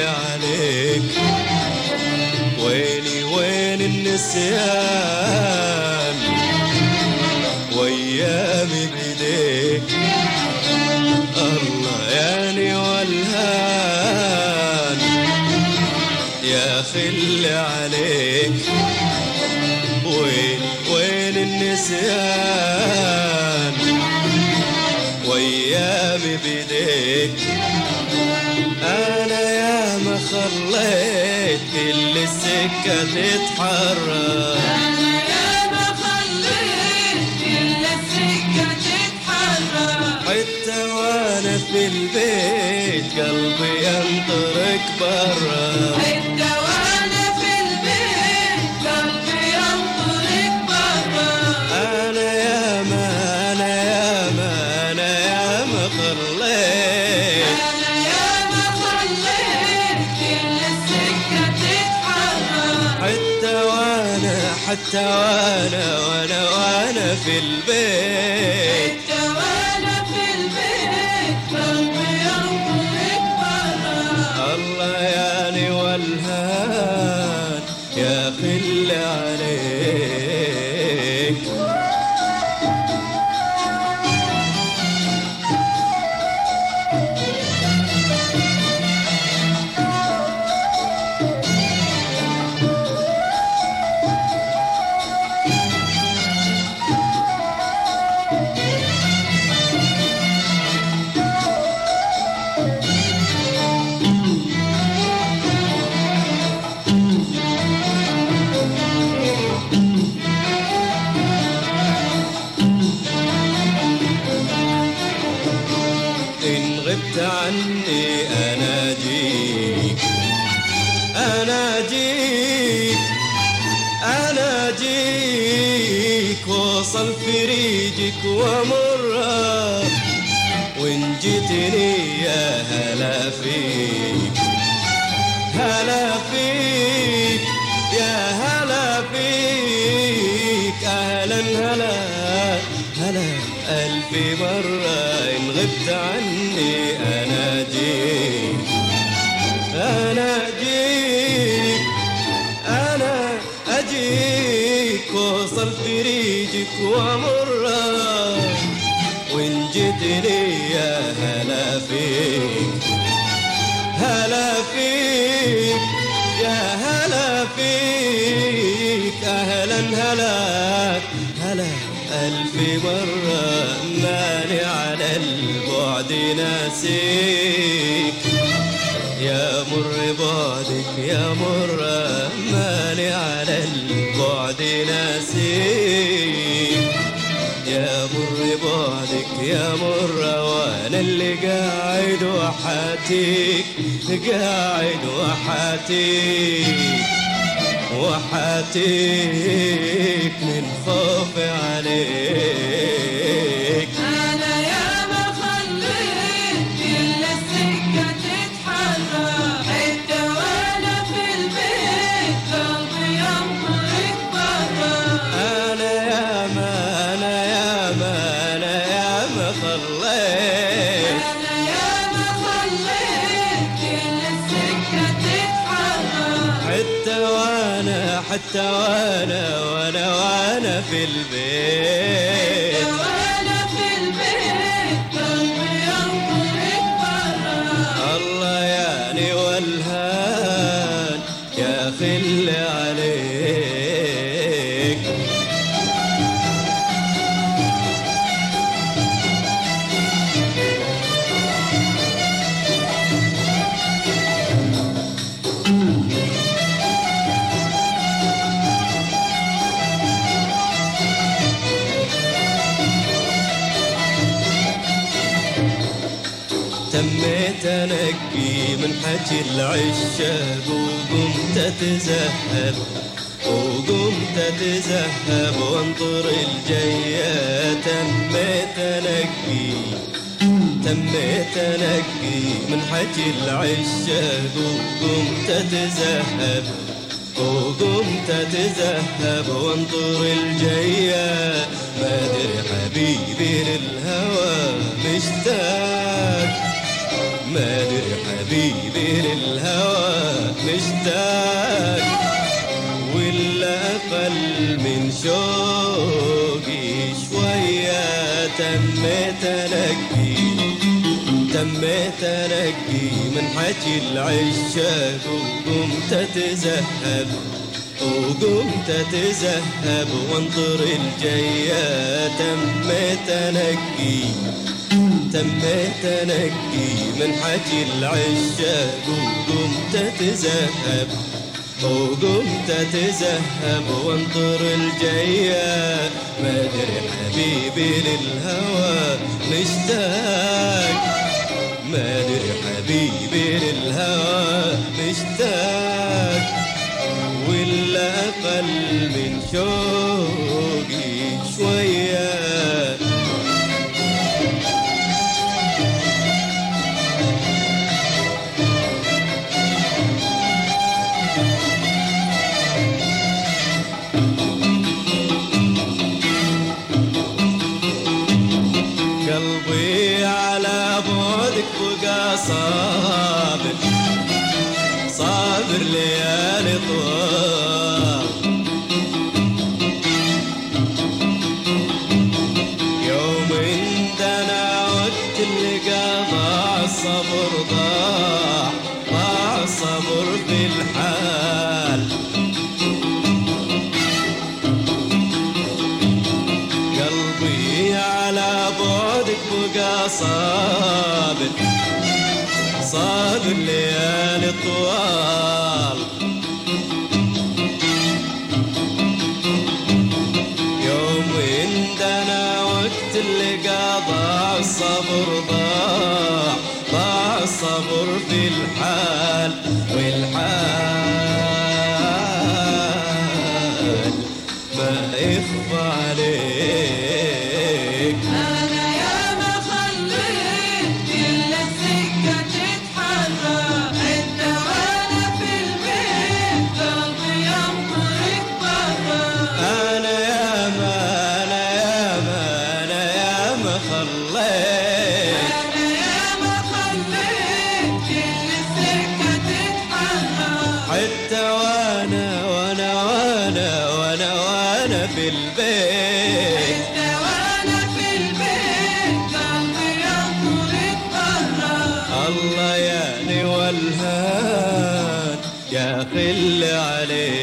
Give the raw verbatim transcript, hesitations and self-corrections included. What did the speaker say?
عليك. ويلي وين النسيان وايامي بيديك. الله ياني والهان يا خل عليك. وين وين النسيان وايامي بيديك. انا يا ما خليت كل السكه تتحرك. انا يا ما خليت كل السكه تتحرك. حتى وانا في البيت قلبي ينطرك برا. حتى وانا في البيت قلبي ينطرك برا. انا يا ما انا يا ما انا يا ما خليت. انا يا ما خليت كل السكه تتحرك. حتى وانا حتى وانا وانا وانا في البيت. حتى وانا في البيت قلبي ينطرك برا. الله ياني والهان يا خل عليك. إن غبت عني أناجيك أناجيك أناجيك وصل في ريجك ومرة. وإن جيتني يا هلا فيك هلا فيك يا هلا فيك. أهلا هلا هلا ألف مرة. إن غبت عني أناجيك أناجيك أنا أجيك وصل في ريجك ومرة. وإن جيتني يا هلا فيك هلا فيك يا هلا فيك. أهلا هلا هلا ألف مرة. ماني على البعد ناسيك يا مر بعدك يا مرة. ماني على البعد ناسيك يا مر بعدك يا مرة. وانا اللي قاعد وحاتيك قاعد وحاتيك وحاتيك من خوفي عليك. أنا يا ما خليت كل السكة تتحرك. حتى وأنا في البيت قلبي ينطرك برا. أنا يا ما أنا يا ما أنا يا ما خليت. أنا يا ما خليت كل السكة تتحرك. حتى وأنا حتى وأنا وأنا وأنا في البيت. وأنا في البيت قلبي ينطرك برا. الله ياني والهان يا خل عليك. تميت انقي من حكي العشاق وقمت اتزهب وقمت اتزهب وانطر الجاية. تميت انقي تميت انقي من حكي العشاق وقمت اتزهب وقمت اتزهب وانطر الجاية. ما ادري حبيبي للهوى مشتاق ما ادري حبيبي للهوى مشتاق ولا أقل من شوقي شوية تميت أنقي تميت أنقي من حكي العشاق وقمت أتزهب وقمت أتزهب وانطر الجية تميت أنقي تميت أنقي من حكي العشاق وقمت أتزهب وقمت أتزهب وانطر الجية ما أدري حبيبي للهوى مشتاق ما أدري حبيبي للهوى مشتاق ولا أقل من شوقي شوية قلبي على بعدك بقى صابر صابر ليالي طوال يوم انت انا عدت اللي ضاع الصبر ضاع ضاع الصبر في الحال قلبي على بعدك بقى صابر صابر ليالي طوال يوم عندنا وقت اللي ضاع الصبر ضاع ضاع الصبر في الحال والحال ما يخفى عليك أنا ياما خليت كل السكة تتحرك أنت وأنا في البيت قلبي ينطرق برا أنا ياما أنا ياما أنا ياما خليت أنا ياما خليت كل السكة تتحرك حتى وأنا وأنا وأنا وأنا وأنا في البيت أنت وأنا في البيت قلبي ينطرق برا الله يعني والهان يا خل عليك